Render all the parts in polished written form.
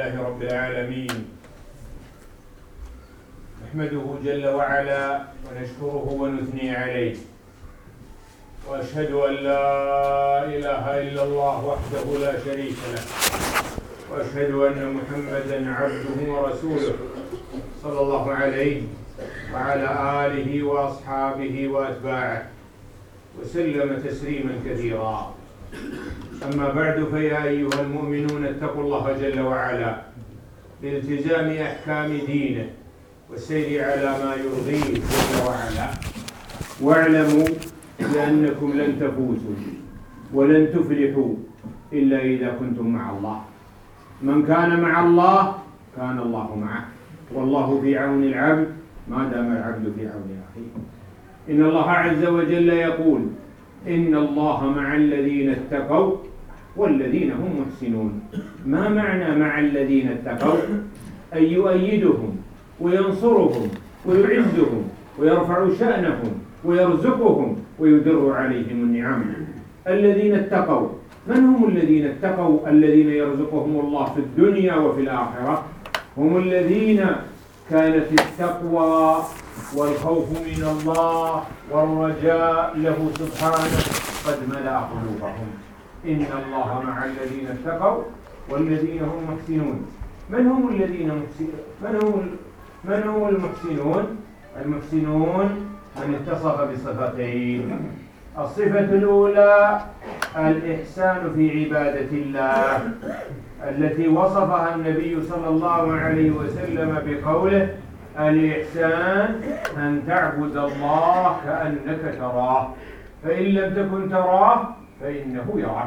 لله رب العالمين، نحمده جل وعلا ونشكره ونثني عليه، وأشهد أن لا إله إلا الله وحده لا شريك له، وأشهد أن محمدًا عبده ورسوله صلى الله عليه وعلى آله وأصحابه وأتباعه وسلم تسليمًا كثيرا. أما بعد، فيا أيها المؤمنون اتقوا الله جل وعلا بالتزام أحكام دينه والسير على ما يرضيه جل وعلا، واعلموا بأنكم لن تفوزوا ولن تفلحوا إلا إذا كنتم مع الله. من كان مع الله كان الله معه، والله في عون العبد ما دام العبد في عون أخيه. إن الله عز وجل يقول: إن الله مع الذين اتقوا والذين هم محسنون. ما معنى مع الذين اتقوا؟ أن يؤيدهم وينصرهم ويعزهم ويرفع شأنهم ويرزقهم ويدر عليهم النعم. الذين اتقوا، من هم الذين اتقوا؟ الذين يرزقهم الله في الدنيا وفي الآخرة، هم الذين كانت التقوى والخوف من الله والرجاء له سبحانه قد ملأ قلوبهم. إن الله مع الذين اتقوا والذين هم محسنون. من هم الذين محسنون؟ من هم المحسنون؟ المحسنون من اتصف بصفتين: الصفة الأولى الإحسان في عبادة الله، التي وصفها النبي صلى الله عليه وسلم بقوله: الإحسان أن تعبد الله كأنك تراه، فإن لم تكن تراه فإنه يراك.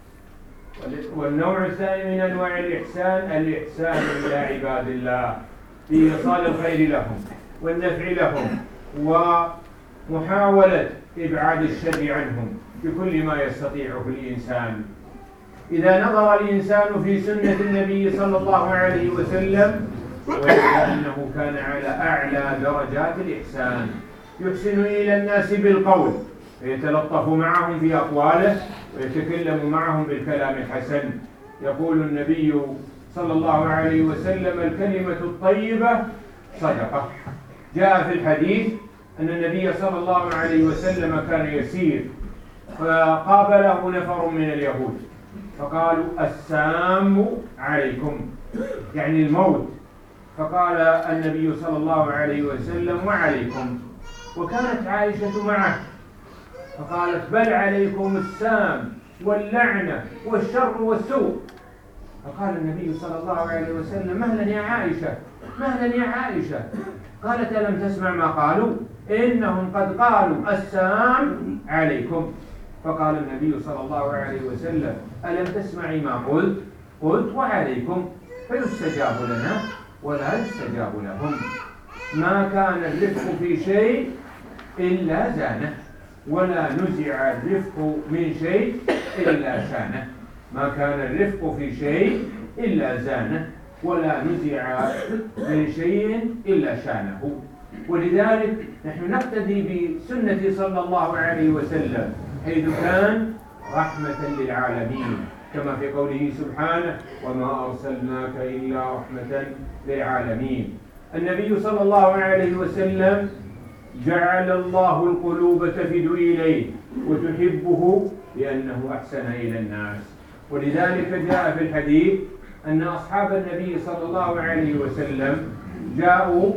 والنوع الثاني من أنواع الإحسان إلى عباد الله في إيصال الخير لهم والنفع لهم ومحاولة إبعاد الشر عنهم بكل ما يستطيعه الإنسان. إذا نظر الإنسان في سنة النبي صلى الله عليه وسلم وجد أنه كان على أعلى درجات الإحسان، يحسن إلى الناس بالقول ويتلطف معهم في أقواله ويتكلم معهم بالكلام الحسن. يقول النبي صلى الله عليه وسلم: الكلمة الطيبة صدقة. جاء في الحديث أن النبي صلى الله عليه وسلم كان يسير فقابله نفر من اليهود فقالوا: السام عليكم، يعني الموت. فقال النبي صلى الله عليه وسلم: وعليكم. وكانت عائشة معه فقالت: بل عليكم السام واللعنة والشر والسوء. فقال النبي صلى الله عليه وسلم: مهلا يا عائشة، مهلا يا عائشة. قالت: ألم تسمع ما قالوا؟ إنهم قد قالوا السام عليكم. فقال النبي صلى الله عليه وسلم: ألم تسمعي ما قلت؟ قلت وعليكم. فيستجاب لنا ولا يستجاب لهم. ما كان الرفق في شيء إلا زانه، ولا نزع الرفق من شيء إلا شانه. ما كان الرفق في شيء إلا زانه، ولا نزع من شيء إلا شانه. ولذلك نحن نقتدي بسنة صلى الله عليه وسلم حيث كان رحمة للعالمين، كما في قوله سبحانه: وما أرسلناك إلا رحمة للعالمين. النبي صلى الله عليه وسلم جعل الله القلوب تفد إليه وتحبه لأنه أحسن إلى الناس. ولذلك جاء في الحديث أن أصحاب النبي صلى الله عليه وسلم جاءوا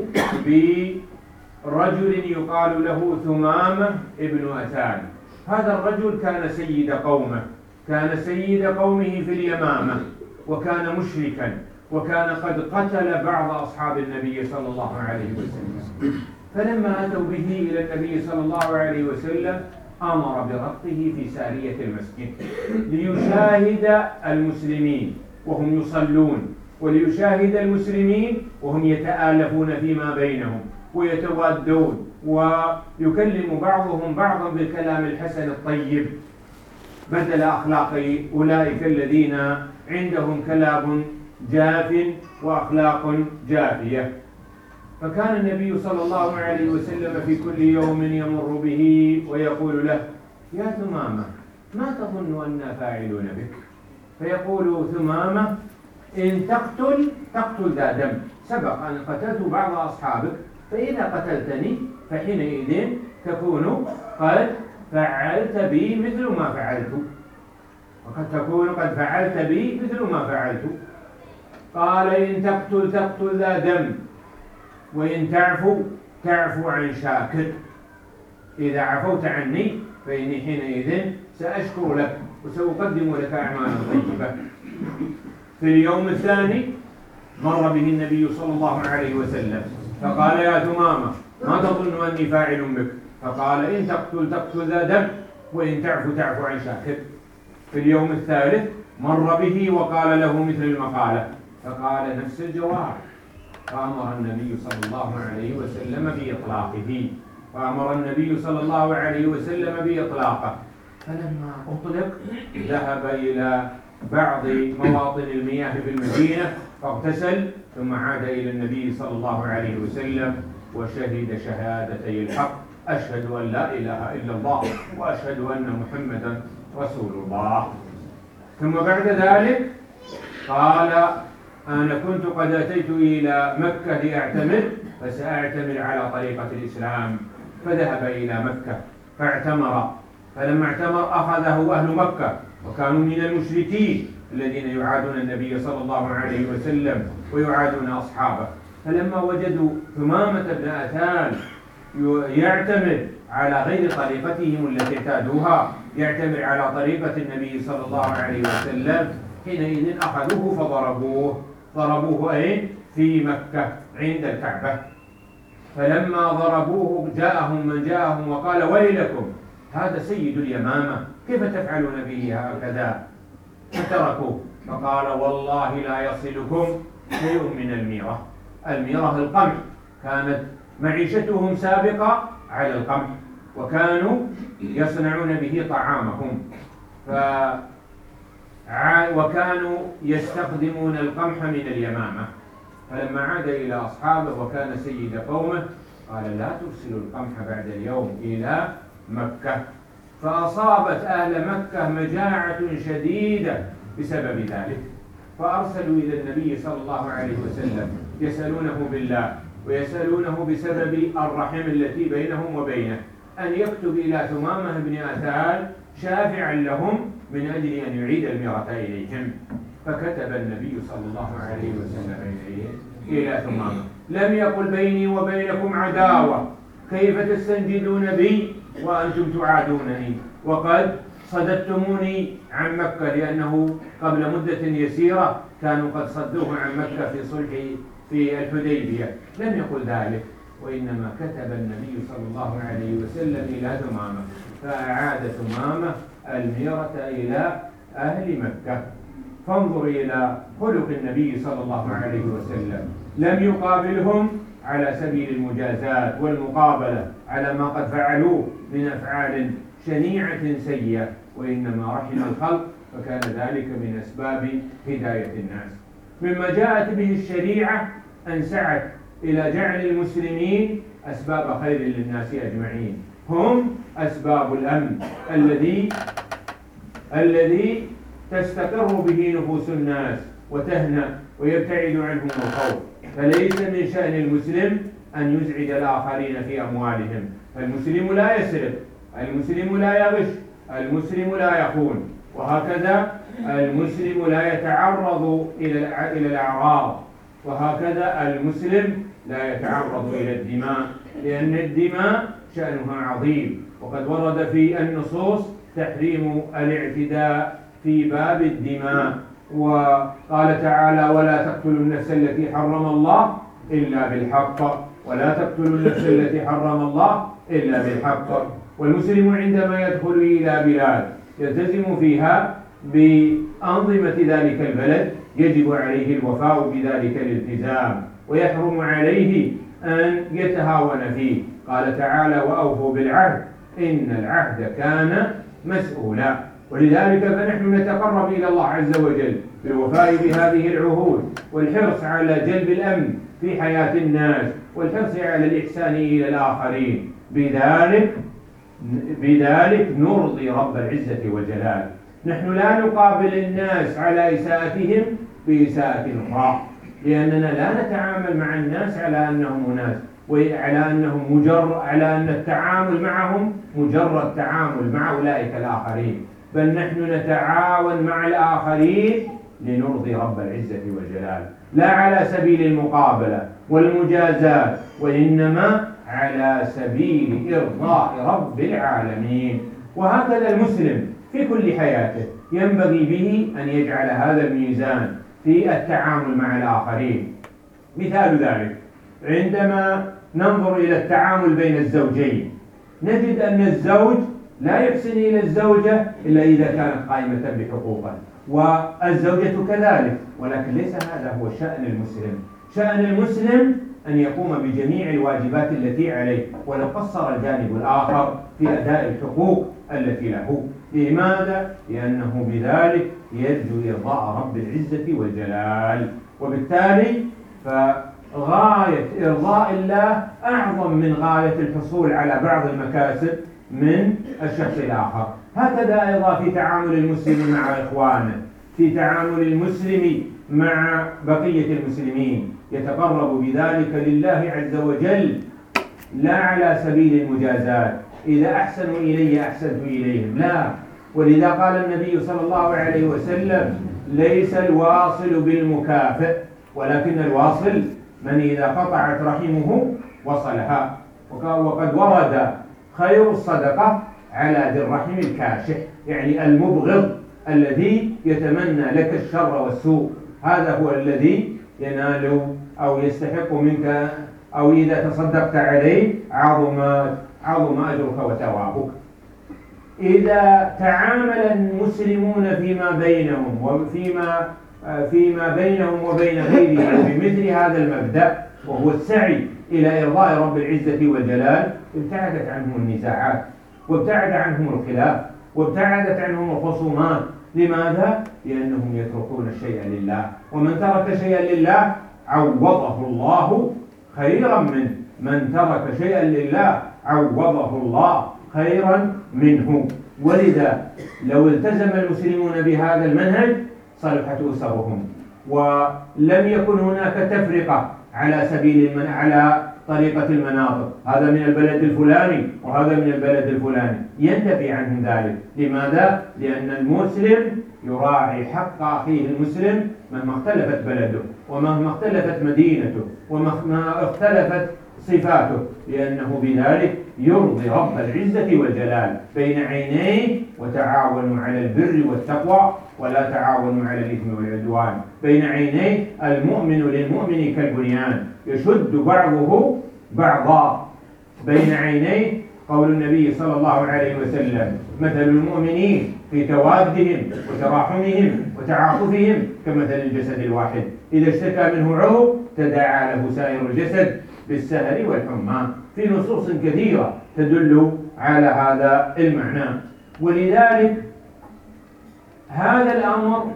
برجل يقال له ثمامة ابن أثان. هذا الرجل كان سيد قومه، كان سيد قومه في اليمامة، وكان مشركا، وكان قد قتل بعض أصحاب النبي صلى الله عليه وسلم. فلما أتوا به إلى النبي صلى الله عليه وسلم أمر بربطه في سارية المسجد ليشاهد المسلمين وهم يصلون، وليشاهد المسلمين وهم يتآلفون فيما بينهم ويتوادون ويكلم بعضهم بعضا بالكلام الحسن الطيب بدل أخلاق أولئك الذين عندهم كلام جاف وأخلاق جافية. فكان النبي صلى الله عليه وسلم في كل يوم يمر به ويقول له: يا ثمامة، ما تظن أننا فاعلون بك؟ فيقول ثمامة: إن تقتل ذا دم، سبق أن قتلت بعض أصحابك، فإذا قتلتني فحينئذ تكون قد فعلت بي مثل ما فعلت، وقد تكون قد فعلت بي مثل ما فعلت. قال إن تقتل ذا دم، وإن تعفو عن شاكر. إذا عفوت عني فإني حينئذ سأشكر لك وسأقدم لك أعمالا طيبة. في اليوم الثاني مر به النبي صلى الله عليه وسلم فقال يا ثمامة ما تظن أني فاعل بك؟ فقال إن تقتل ذا دم، وإن تعفو عن شاكر. في اليوم الثالث مر به وقال له مثل المقالة، فقال نفس الجواب. فأمر النبي صلى الله عليه وسلم بإطلاقه. فلما أطلق ذهب إلى بعض مواطن المياه في المدينة فاغتسل، ثم عاد إلى النبي صلى الله عليه وسلم وشهد شهادتي الحق: أشهد أن لا إله إلا الله وأشهد أن محمدا رسول الله. ثم بعد ذلك قال: أنا كنت قد أتيت إلى مكة لأعتمر، فسأعتمر على طريقة الإسلام. فذهب إلى مكة فاعتمر. فلما اعتمر أخذه أهل مكة، وكانوا من المشركين الذين يعادون النبي صلى الله عليه وسلم ويعادون أصحابه. فلما وجدوا ثمامة بن أثال يعتمر على غير طريقتهم التي اعتادوها، يعتمر على طريقة النبي صلى الله عليه وسلم، حينئذ أخذوه ضربوه في مكة عند الكعبة. فلما ضربوه جاءهم من جاءهم وقال: ويلكم، هذا سيد اليمامة، كيف تفعلون به هكذا؟ فتركوه. فقال: والله لا يصلكم شيء من الميرة. الميرة القمح، كانت معيشتهم سابقة على القمح، وكانوا يصنعون به طعامهم، وكانوا يستخدمون القمح من اليمامة. فلما عاد إلى أصحابه وكان سيد قومه قال: لا ترسلوا القمح بعد اليوم إلى مكة. فأصابت أهل مكة مجاعة شديدة بسبب ذلك، فأرسلوا إلى النبي صلى الله عليه وسلم يسألونه بالله ويسألونه بسبب الرحم التي بينهم وبينه أن يكتب إلى ثمامة بن أثال شافعا لهم من أجل أن يعيد الميرة إليهم. فكتب النبي صلى الله عليه وسلم إلى ثمامة: لم يقل بيني وبينكم عداوة، كيف تستنجدون بي وأنتم تعادونني وقد صددتموني عن مكة، لأنه قبل مدة يسيرة كانوا قد صدوه عن مكة في صلح في الحديبية. لم يقل ذلك، وإنما كتب النبي صلى الله عليه وسلم إلى ثمامة، فأعاد ثمامة الميرة إلى أهل مكة. فانظر إلى خلق النبي صلى الله عليه وسلم، لم يقابلهم على سبيل المجازات والمقابلة على ما قد فعلوه من أفعال شنيعة سيئة، وإنما رحم الخلق، فكان ذلك من أسباب هداية الناس. مما جاءت به الشريعة أن سعت إلى جعل المسلمين أسباب خير للناس أجمعين، هم أسباب الأمن الذي تستقر به نفوس الناس وتهنأ ويبتعد عنهم الخوف. فليس من شأن المسلم أن يزعج الآخرين في أموالهم. فالمسلم لا يسرق، المسلم لا يغش، المسلم لا يخون، وهكذا المسلم لا يتعرض إلى الأعراض، وهكذا المسلم لا يتعرض إلى الدماء، لأن الدماء شأنها عظيم، وقد ورد في النصوص تحريم الاعتداء في باب الدماء. وقال تعالى: ولا تقتلوا النفس التي حرم الله إلا بالحق، ولا تقتلوا النفس التي حرم الله إلا بالحق. والمسلم عندما يدخل إلى بلاد يلتزم فيها بأنظمة ذلك البلد يجب عليه الوفاء بذلك الالتزام، ويحرم عليه أن يتهاون فيه. قال تعالى: وأوفوا بالعهد إن العهد كان مسؤولا. ولذلك فنحن نتقرب إلى الله عز وجل بالوفاء بهذه العهود، والحرص على جلب الأمن في حياة الناس، والحرص على الإحسان إلى الآخرين. بذلك نرضي رب العزة والجلال. نحن لا نقابل الناس على إساءتهم بإساءة أخرى، لأننا لا نتعامل مع الناس على أنهم أناس، على أن التعامل معهم مجرد تعامل مع أولئك الآخرين، بل نحن نتعاون مع الآخرين لنرضي رب العزة والجلال، لا على سبيل المقابلة والمجازات، وإنما على سبيل إرضاء رب العالمين. وهكذا المسلم في كل حياته ينبغي به أن يجعل هذا الميزان في التعامل مع الآخرين. مثال ذلك عندما ننظر إلى التعامل بين الزوجين، نجد أن الزوج لا يحسن إلى الزوجة إلا إذا كانت قائمة بحقوقه، والزوجة كذلك، ولكن ليس هذا هو شأن المسلم. شأن المسلم أن يقوم بجميع الواجبات التي عليه، ولو قصر الجانب الآخر في أداء الحقوق التي له. لماذا؟ لأنه بذلك يرجو إرضاء رب العزة والجلال، وبالتالي فغاية إرضاء الله أعظم من غاية الحصول على بعض المكاسب من الشخص الآخر. هكذا أيضا في تعامل المسلم مع إخوانه، في تعامل المسلم مع بقية المسلمين، يتقرب بذلك لله عز وجل لا على سبيل المجازات، إذا أحسنوا إلي أحسنت إليهم، لا. ولذا قال النبي صلى الله عليه وسلم: ليس الواصل بالمكافئ، ولكن الواصل من إذا قطعت رحمه وصلها. وقد ورد خير الصدقة على ذي الرحم الكاشح، يعني المبغض الذي يتمنى لك الشر والسوء، هذا هو الذي ينال أو يستحق منك، أو إذا تصدقت عليه عظم أجرك وثوابك. إذا تعامل المسلمون فيما بينهم وبين غيرهم بمثل هذا المبدأ، وهو السعي إلى إرضاء رب العزة والجلال، ابتعدت عنهم النزاعات، وابتعد عنهم الخلاف، وابتعدت عنهم الخصومات. لماذا؟ لأنهم يتركون الشيء لله، ومن ترك شيئا لله عوضه الله خيرا منه. من ترك شيئا لله عوضه الله خيرا منه. ولذا لو التزم المسلمون بهذا المنهج صلحت أسرهم، ولم يكن هناك تفرقة على طريقة المناطق، هذا من البلد الفلاني وهذا من البلد الفلاني، ينتفي عنهم ذلك. لماذا؟ لأن المسلم يراعي حق أخيه المسلم مهما اختلفت بلده، ومهما اختلفت مدينته، ومهما اختلفت صفاته، لأنه بذلك يرضي رب العزة والجلال بين عينيه. وتعاونوا على البر والتقوى ولا تعاونوا على الإثم والعدوان. بين عينيه المؤمن للمؤمن كالبنيان يشد بعضه بعضا. بين عينيه قول النبي صلى الله عليه وسلم: مثل المؤمنين في توادهم وتراحمهم وتعاطفهم كمثل الجسد الواحد، إذا اشتكى منه عضو تداعى له سائر الجسد بالسهر والحمى. في نصوص كثيرة تدل على هذا المعنى. ولذلك هذا الأمر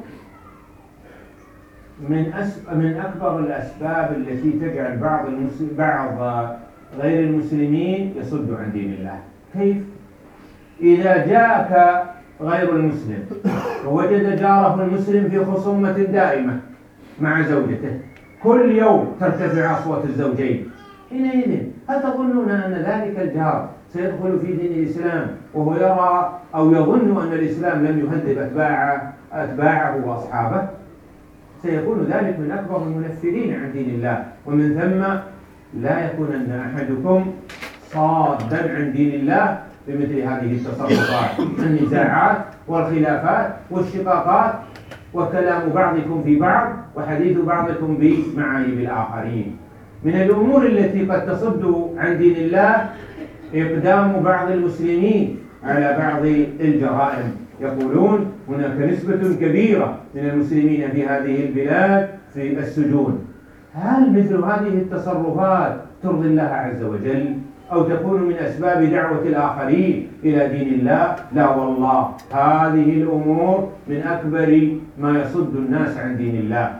من أكبر الأسباب التي تجعل بعض غير المسلمين يصد عن دين الله. كيف؟ إذا جاءك غير المسلم ووجد جاره المسلم في خصومة دائمة مع زوجته، كل يوم ترتفع أصوات الزوجين، حينئذ هل تظنون أن ذلك الجار سيدخل في دين الإسلام وهو يرى أو يظن أن الإسلام لم يهذب أتباعه وأصحابه؟ سيكون ذلك من أكبر المنفرين عن دين الله. ومن ثم لا يكونن أحدكم صادا عن دين الله بمثل هذه التصرفات، النزاعات والخلافات والشقاقات، وكلام بعضكم في بعض وحديث بعضكم بمعايب الآخرين. من الأمور التي قد تصد عن دين الله إقدام بعض المسلمين على بعض الجرائم. يقولون هناك نسبة كبيرة من المسلمين في هذه البلاد في السجون. هل مثل هذه التصرفات ترضي الله عز وجل أو تكون من أسباب دعوة الآخرين إلى دين الله؟ لا والله، هذه الأمور من أكبر ما يصد الناس عن دين الله،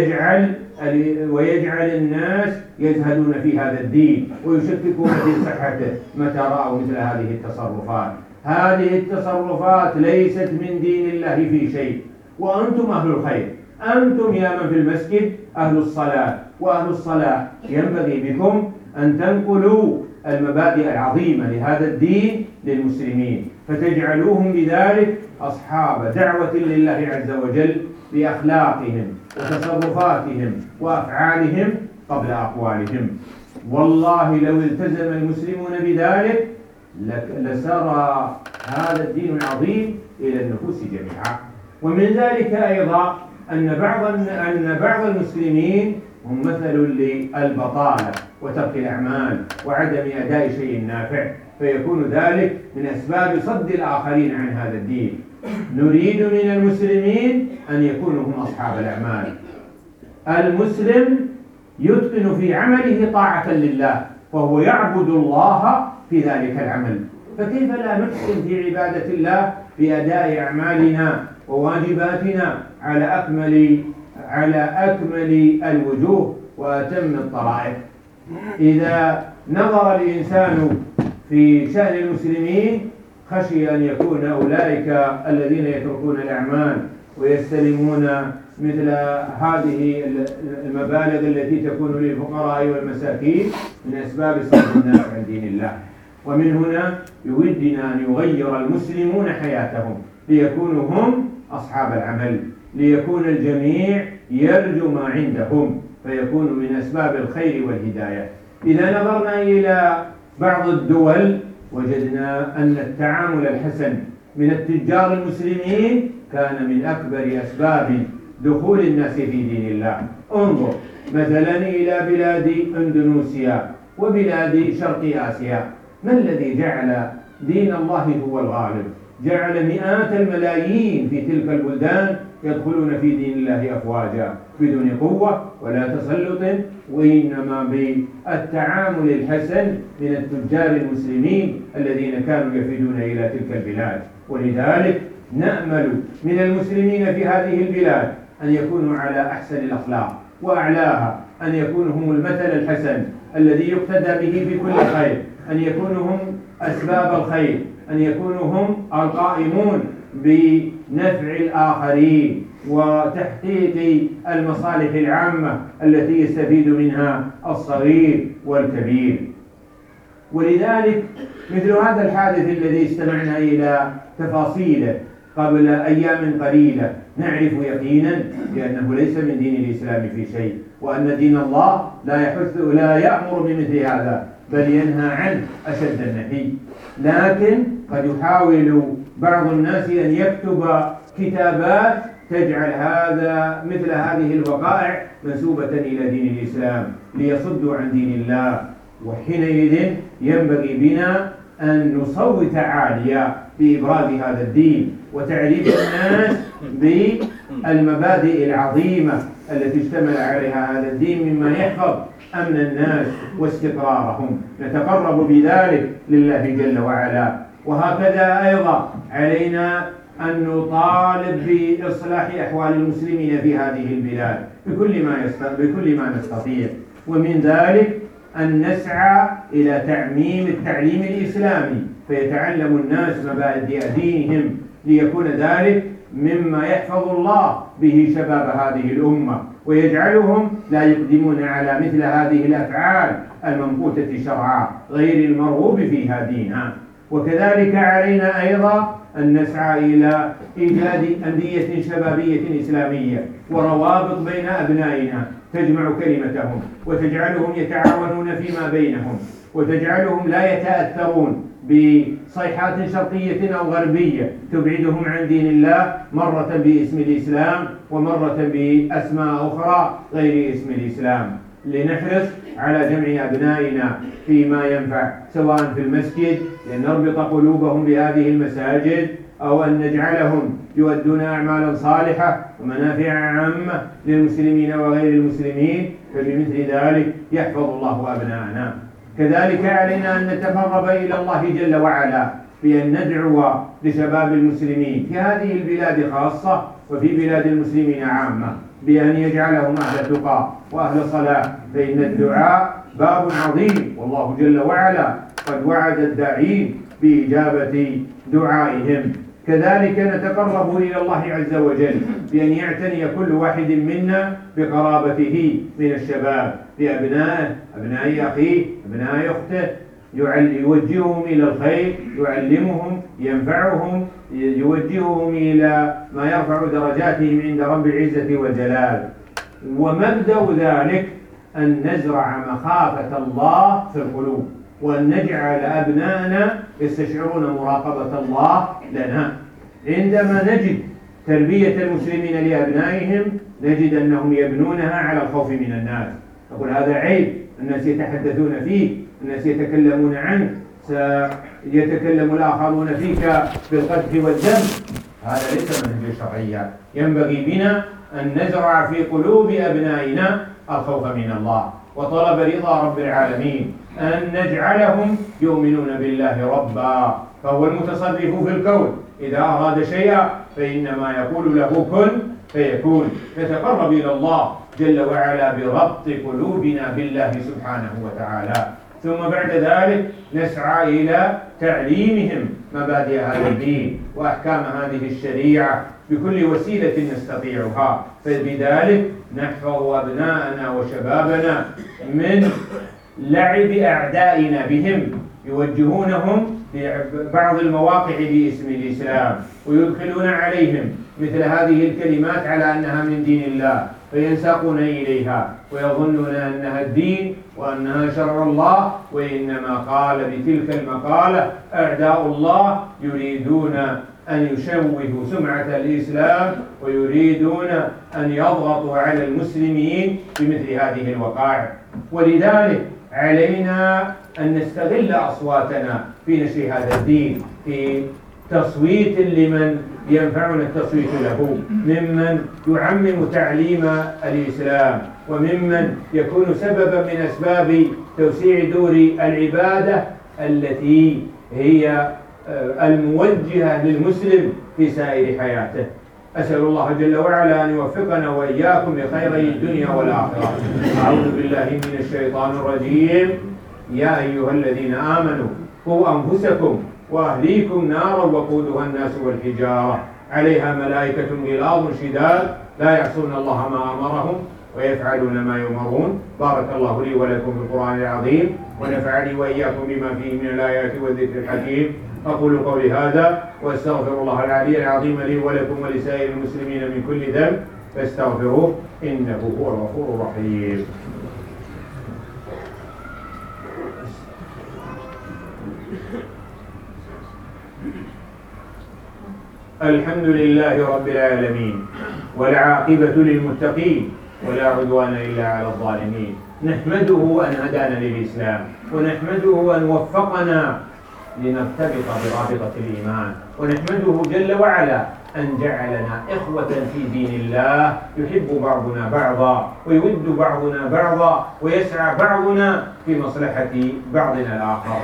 ويجعل الناس يزهدون في هذا الدين ويشككون في صحته متى رأوا مثل هذه التصرفات. هذه التصرفات ليست من دين الله في شيء، وأنتم أهل الخير، أنتم يا من في المسجد أهل الصلاة وأهل الصلاة، ينبغي بكم أن تنقلوا المبادئ العظيمة لهذا الدين للمسلمين، فتجعلوهم بذلك أصحاب دعوة لله عز وجل بأخلاقهم وتصرفاتهم وأفعالهم قبل أقوالهم. والله لو التزم المسلمون بذلك لسرى هذا الدين العظيم إلى النفوس جميعا. ومن ذلك أيضا أن بعض المسلمين هم مثل للبطالة وترك الأعمال وعدم أداء شيء نافع، فيكون ذلك من أسباب صد الآخرين عن هذا الدين. نريد من المسلمين أن يكونوا هم أصحاب الأعمال. المسلم يتقن في عمله طاعة لله، وهو يعبد الله في ذلك العمل، فكيف لا نحسن في عبادة الله بأداء أعمالنا وواجباتنا على أكمل الوجوه وأتم الطرائق. إذا نظر الإنسان في شأن المسلمين خشي أن يكون أولئك الذين يتركون الأعمال ويستلمون مثل هذه المبالغ التي تكون للفقراء والمساكين من أسباب صد الناس عن دين الله. ومن هنا يودنا أن يغير المسلمون حياتهم ليكونوا هم أصحاب العمل، ليكون الجميع يرجو ما عندهم، فيكون من أسباب الخير والهداية. إذا نظرنا إلى بعض الدول وجدنا أن التعامل الحسن من التجار المسلمين كان من أكبر أسباب دخول الناس في دين الله. انظر مثلا إلى بلاد أندونيسيا وبلاد شرق آسيا، ما الذي جعل دين الله هو الغالب؟ جعل مئات الملايين في تلك البلدان يدخلون في دين الله أفواجا بدون قوة ولا تسلط، وإنما بالتعامل الحسن من التجار المسلمين الذين كانوا يفدون إلى تلك البلاد. ولذلك نأمل من المسلمين في هذه البلاد أن يكونوا على أحسن الأخلاق وأعلاها، أن يكونوا هم المثل الحسن الذي يقتدى به في كل خير، أن يكونوا هم أسباب الخير، أن يكونوا هم القائمون بنفع الآخرين وتحقيق المصالح العامة التي يستفيد منها الصغير والكبير. ولذلك مثل هذا الحادث الذي استمعنا إلى تفاصيله قبل أيام قليلة نعرف يقينا بأنه ليس من دين الإسلام في شيء، وأن دين الله لا يأمر بمثل هذا بل ينهى عنه أشد النهي. لكن قد يحاول بعض الناس أن يكتب كتابات تجعل مثل هذه الوقائع منسوبة إلى دين الإسلام ليصدوا عن دين الله. وحينئذ ينبغي بنا أن نصوت عاليا بإبراز هذا الدين وتعريف الناس بالمبادئ العظيمة التي اشتمل عليها هذا الدين مما يحفظ أمن الناس واستقرارهم، نتقرب بذلك لله جل وعلا. وهكذا أيضا علينا أن نطالب بإصلاح أحوال المسلمين في هذه البلاد بكل ما نستطيع، ومن ذلك أن نسعى إلى تعميم التعليم الإسلامي فيتعلم الناس مبادئ دينهم، ليكون ذلك مما يحفظ الله به شباب هذه الأمة ويجعلهم لا يقدمون على مثل هذه الأفعال الممقوتة شرعا غير المرغوب فيها دينا. وكذلك علينا أيضا أن نسعى إلى إيجاد أندية شبابية إسلامية وروابط بين أبنائنا تجمع كلمتهم وتجعلهم يتعاونون فيما بينهم وتجعلهم لا يتأثرون بصيحات شرقية أو غربية تبعدهم عن دين الله، مرة باسم الإسلام ومرة بأسماء أخرى غير اسم الإسلام. لنحرص على جمع أبنائنا فيما ينفع سواء في المسجد لنربط قلوبهم بهذه المساجد، أو أن نجعلهم يؤدون أعمالا صالحة ومنافع عامة للمسلمين وغير المسلمين، فبمثل ذلك يحفظ الله أبناءنا. كذلك علينا أن نتقرب إلى الله جل وعلا بأن ندعو لشباب المسلمين في هذه البلاد خاصة وفي بلاد المسلمين عامة بأن يجعلهم أهل تقى وأهل صلاة، فإن الدعاء باب عظيم، والله جل وعلا قد وعد الداعين بإجابة دعائهم. كذلك نتقرب إلى الله عز وجل بأن يعتني كل واحد منا بقرابته من الشباب، بأبنائه، أبناء أخيه، أبناء أخته، يوجههم إلى الخير، يعلمهم، ينفعهم، يوجههم إلى ما يرفع درجاتهم عند رب العزة والجلال. ومبدأ ذلك أن نزرع مخافة الله في القلوب، وأن نجعل أبناءنا يستشعرون مراقبة الله لنا. عندما نجد تربية المسلمين لأبنائهم نجد أنهم يبنونها على الخوف من الناس. نقول هذا عيب، الناس يتحدثون فيه، الناس يتكلمون عنك، سيتكلم الآخرون فيك بالقذف والذم. هذا ليس منهج شرعيا. ينبغي بنا أن نزرع في قلوب أبنائنا الخوف من الله وطلب رضا رب العالمين، أن نجعلهم يؤمنون بالله ربا، فهو المتصرف في الكون، إذا أراد شيئا فإنما يقول له كن فيكون. نتقرب إلى الله جل وعلا بربط قلوبنا بالله سبحانه وتعالى، ثم بعد ذلك نسعى إلى تعليمهم مبادئ هذا الدين وأحكام هذه الشريعة بكل وسيلة نستطيعها، فبذلك نحفظ أبناءنا وشبابنا من لعب أعدائنا بهم، يوجهونهم في بعض المواقع باسم الإسلام ويدخلون عليهم مثل هذه الكلمات على أنها من دين الله، فينساقون إليها ويظنون أنها الدين وأنها شرع الله، وإنما قال بتلك المقالة أعداء الله يريدون أن يشوهوا سمعة الإسلام ويريدون أن يضغطوا على المسلمين بمثل هذه الوقائع. ولذلك علينا أن نستغل أصواتنا في نشر هذا الدين، في تصويت لمن ينفعنا التصويت له، ممن يعمم تعليم الإسلام، وممن يكون سببا من أسباب توسيع دور العبادة التي هي الموجهة للمسلم في سائر حياته. أسأل الله جل وعلا أن يوفقنا وإياكم لخيري الدنيا والآخرة. أعوذ بالله من الشيطان الرجيم. يا أيها الذين آمنوا قوا أنفسكم وأهليكم نارا وقودها الناس والحجارة عليها ملائكة غلاظ شداد لا يعصون الله ما أمرهم ويفعلون ما يؤمرون. بارك الله لي ولكم في القرآن العظيم، ونفعني وإياكم بما فيه من الآيات والذكر الحكيم. أقول قولي هذا وأستغفر الله العلي العظيم لي ولكم ولسائر المسلمين من كل ذنب فاستغفروه إنه هو الغفور الرحيم. الحمد لله رب العالمين، والعاقبة للمتقين، ولا عدوان إلا على الظالمين. نحمده أن هدانا للإسلام، ونحمده أن وفقنا لنرتبط برابطة الإيمان، ونحمده جل وعلا أن جعلنا إخوة في دين الله، يحب بعضنا بعضا ويود بعضنا بعضا ويسعى بعضنا في مصلحة بعضنا الآخر.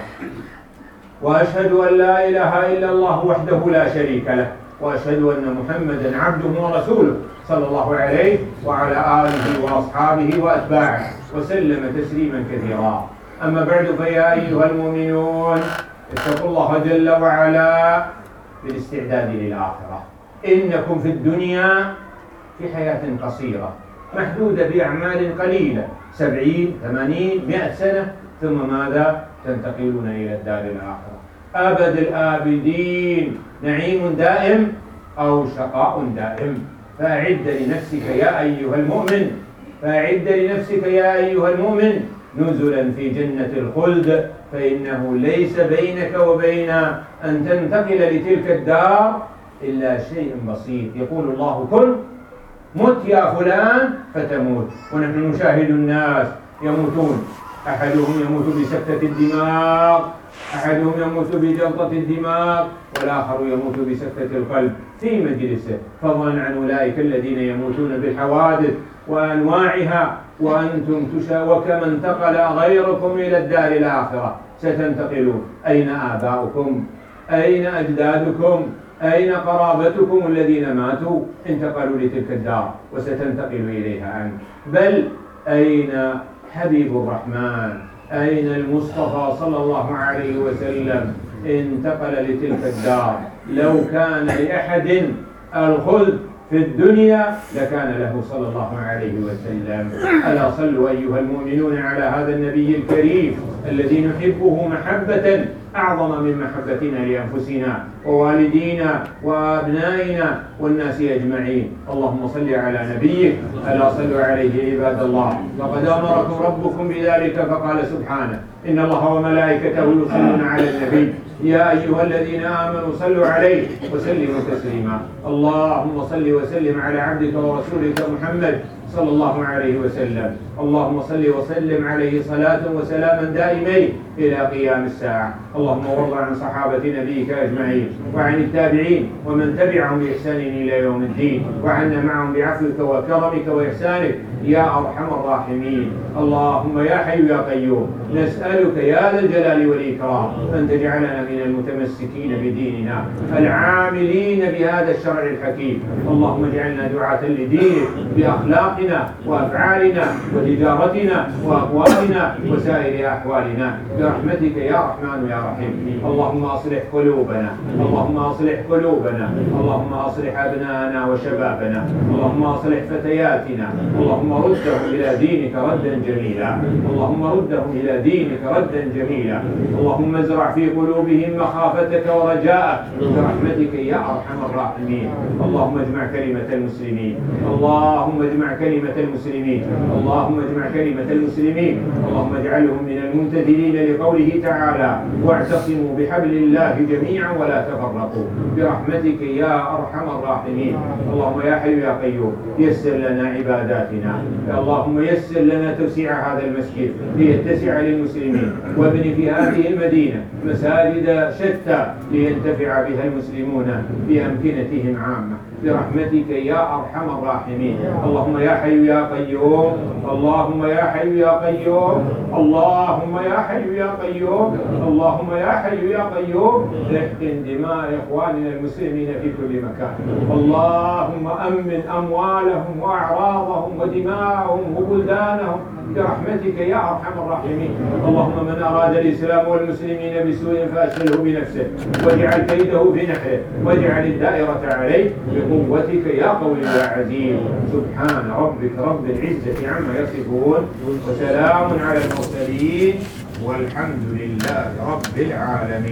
وأشهد أن لا إله إلا الله وحده لا شريك له، وأشهد أن محمدا عبده ورسوله صلى الله عليه وعلى آله وأصحابه وأتباعه وسلم تسليما كثيرا. أما بعد، فيا أيها المؤمنون اتقوا الله جل وعلا بالاستعداد للآخرة. إنكم في الدنيا في حياة قصيرة محدودة بأعمال قليلة، 70 80 100 سنة، ثم ماذا؟ تنتقلون إلى الدار الآخرة. أبد الآبدين، نعيم دائم أو شقاء دائم. فأعد لنفسك يا أيها المؤمن، فأعد لنفسك يا أيها المؤمن نزلا في جنة الخلد، فإنه ليس بينك وبين أن تنتقل لتلك الدار إلا شيء بسيط. يقول الله كن، مت يا فلان فتموت. ونحن نشاهد الناس يموتون، أحدهم يموت بسكتة الدماغ، أحدهم يموت بجلطة الدماغ، والآخر يموت بسكتة القلب في مجلسه، فضلا عن أولئك الذين يموتون بالحوادث وأنواعها. وأنتم وكما انتقل غيركم إلى الدار الآخرة ستنتقلون. أين آباؤكم؟ أين أجدادكم؟ أين قرابتكم الذين ماتوا؟ انتقلوا لتلك الدار وستنتقل إليها أنت. بل أين حبيب الرحمن أين المصطفى صلى الله عليه وسلم انتقل لتلك الدار؟ لو كان لأحد الخلد في الدنيا لكان له صلى الله عليه وسلم. ألا صلوا أيها المؤمنون على هذا النبي الكريم الذي نحبه محبة أعظم من محبتنا لأنفسنا ووالدينا وأبنائنا والناس أجمعين. اللهم صل على نبيك. ألا صلوا عليه عباد الله. لقد أمركم ربكم بذلك فقال سبحانه: إن الله وملائكته يصلون على النبي يا أيها الذين آمنوا صلوا عليه وسلموا تسليما. اللهم صل وسلم على عبدك ورسولك محمد صلى الله عليه وسلم. اللهم صل وسلم عليه صلاة وسلاما دائمين إلى قيام الساعة. اللهم وارض عن صحابة نبيك أجمعين وعن التابعين ومن تبعهم بإحسان إلى يوم الدين، وعنا معهم بعفوك وكرمك وإحسانك يا أرحم الراحمين. اللهم يا حي يا قيوم نسألك يا ذا الجلال والإكرام أن تجعلنا من المتمسكين بديننا العاملين بهذا الشرع الحكيم. اللهم اجعلنا دعاة لدينك بأخلاقنا وأفعالنا وتجارتنا وأقوالنا وسائر أحوالنا برحمتك يا رحمن يا رحيم. اللهم أصلح قلوبنا، اللهم أصلح قلوبنا، اللهم أصلح أبناءنا وشبابنا، اللهم أصلح فتياتنا، اللهم ردهم إلى دينك ردا جميلا، اللهم ردهم إلى دينك ردا جميلا. اللهم ازرع في قلوبهم مخافتك ورجاءك برحمتك يا أرحم الراحمين. اللهم اجمع كلمة المسلمين، اللهم اجمع كلمة المسلمين، اللهم اجمع كلمة المسلمين. اللهم اجعلهم من الممتثلين لقوله تعالى: واعتصموا بحبل الله جميعا ولا تفرقوا برحمتك يا أرحم الراحمين. اللهم يا حي يا قيوم يسر لنا عباداتنا. اللهم يسر لنا توسيع هذا المسجد ليتسع للمسلمين، وابن في هذه المدينة مساجد شتى لينتفع بها المسلمون بأمكنتهم عامة برحمتك يا أرحم الراحمين. اللهم يا حي يا قيوم، اللهم يا حي يا قيوم، اللهم يا حي يا قيوم، اللهم يا حي يا قيوم احقن دماء إخواننا المسلمين في كل مكان. اللهم أمن أموالهم وأعراضهم ودماءهم وبلدانهم برحمتك يا أرحم الراحمين. اللهم من أراد الإسلام والمسلمين بسوء فأشغله بنفسه واجعل كيده في نحره واجعل الدائرة عليه بقوتك يا قوي يا عزيز. سبحان ربك رب العزة عما يصفون وسلام على المرسلين والحمد لله رب العالمين.